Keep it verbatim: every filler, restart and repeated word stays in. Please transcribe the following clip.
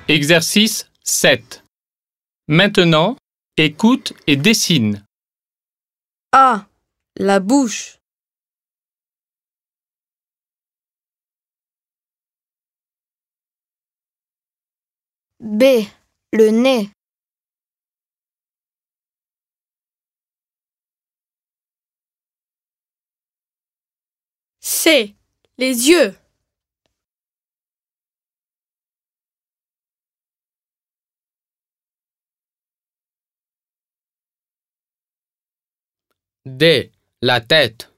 Exercice sept. Maintenant, écoute et dessine. A. La bouche. B. Le nez. C. Les yeux. D. La tête.